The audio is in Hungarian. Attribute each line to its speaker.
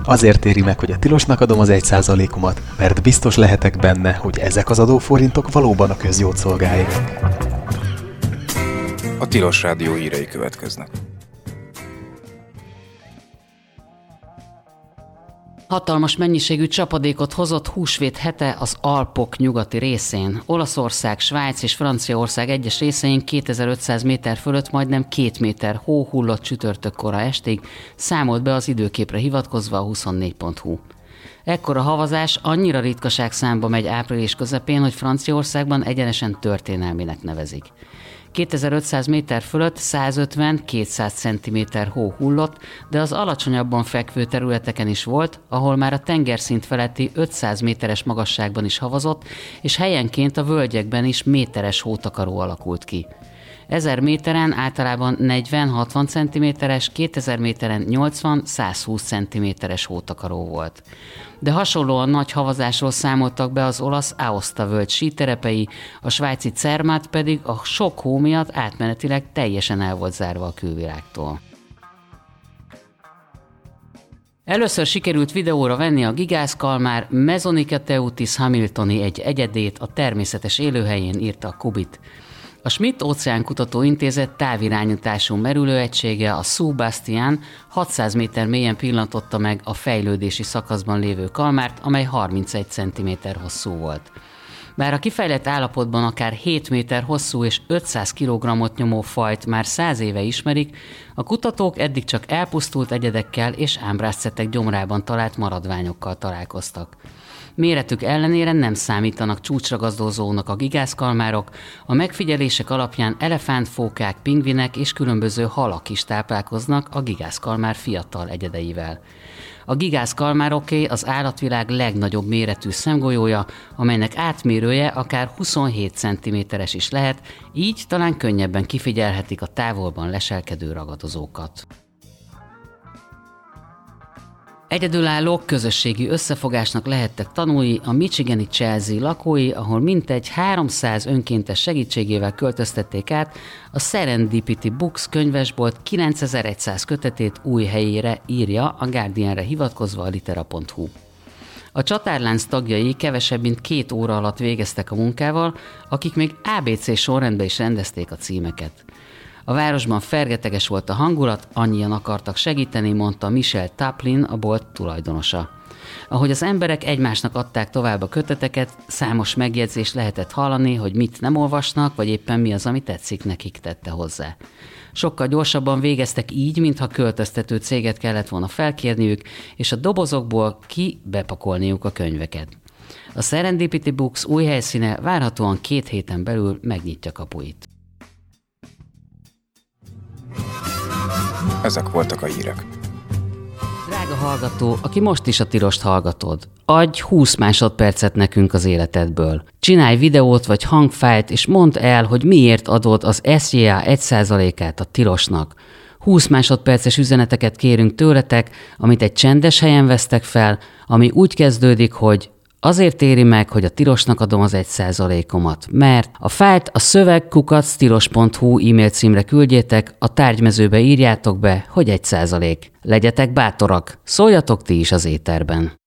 Speaker 1: Azért éri meg, hogy a tilosnak adom az 1%-omat, mert biztos lehetek benne, hogy ezek az adóforintok valóban a közjót szolgálják.
Speaker 2: A Tilos Rádió hírei következnek.
Speaker 3: Hatalmas mennyiségű csapadékot hozott húsvét hete az Alpok nyugati részén. Olaszország, Svájc és Franciaország egyes részein 2500 méter fölött majdnem 2 méter hó hullott csütörtök kora estig, számolt be az időképre hivatkozva a 24.hu. Ekkora havazás annyira ritkaság számba megy április közepén, hogy Franciaországban egyenesen történelminek nevezik. 2500 méter fölött 150-200 cm hó hullott, de az alacsonyabban fekvő területeken is volt, ahol már a tengerszint feletti 500 méteres magasságban is havazott, és helyenként a völgyekben is méteres hótakaró alakult ki. 1000 méteren általában 40-60 cm-es, 2000 méteren 80-120 cm-es hótakaró volt. De hasonlóan nagy havazásról számoltak be az olasz Aosta völgy síterepei, a svájci Zermatt pedig a sok hó miatt átmenetileg teljesen el volt zárva a külvilágtól. Először sikerült videóra venni a gigászkalmár Mezonychoteuthis hamiltoni egy egyedét a természetes élőhelyén, írta a Kubit. A Schmidt Óceánkutató Intézet távirányítású merülőegysége, a Sue Bastian 600 méter mélyen pillantotta meg a fejlődési szakaszban lévő kalmárt, amely 31 cm hosszú volt. Bár a kifejlett állapotban akár 7 méter hosszú és 500 kg-ot nyomó fajt már 100 éve ismerik, a kutatók eddig csak elpusztult egyedekkel és ámbrászcetek gyomrában talált maradványokkal találkoztak. Méretük ellenére nem számítanak csúcsragazdózónak a gigászkalmárok, a megfigyelések alapján elefántfókák, pingvinek és különböző halak is táplálkoznak a gigászkalmár fiatal egyedeivel. A gigászkalmároké az állatvilág legnagyobb méretű szemgolyója, amelynek átmérője akár 27 cm-es is lehet, így talán könnyebben kifigyelhetik a távolban leselkedő ragadozókat. Egyedülállók közösségi összefogásnak lehettek tanulni a michigani Chelsea lakói, ahol mintegy 300 önkéntes segítségével költöztették át a Serendipity Books könyvesbolt 9100 kötetét új helyére, írja a Guardianre hivatkozva a litera.hu. A csatárlánc tagjai kevesebb mint 2 óra alatt végeztek a munkával, akik még ABC sorrendben is rendezték a címeket. A városban fergeteges volt a hangulat, annyian akartak segíteni, mondta Michelle Taplin, a bolt tulajdonosa. Ahogy az emberek egymásnak adták tovább a köteteket, számos megjegyzést lehetett hallani, hogy mit nem olvasnak, vagy éppen mi az, ami tetszik nekik, tette hozzá. Sokkal gyorsabban végeztek így, mintha költöztető céget kellett volna felkérniük, és a dobozokból bepakolniuk a könyveket. A Serendipity Books új helyszíne várhatóan 2 héten belül megnyitja kapuit.
Speaker 2: Ezek voltak a hírek.
Speaker 3: Drága hallgató, aki most is a Tilost hallgatod, adj 20 másodpercet nekünk az életedből. Csinálj videót vagy hangfájlt, és mondd el, hogy miért adod az SZJA 1%-át a Tilosnak. 20 másodperces üzeneteket kérünk tőletek, amit egy csendes helyen vesztek fel, ami úgy kezdődik, hogy azért éri meg, hogy a Tilosnak adom az 1%-omat, mert a fájlt a szöveg@tilos.hu e-mail címre küldjétek, a tárgymezőbe írjátok be, hogy 1%. Legyetek bátorak, szóljatok ti is az éterben.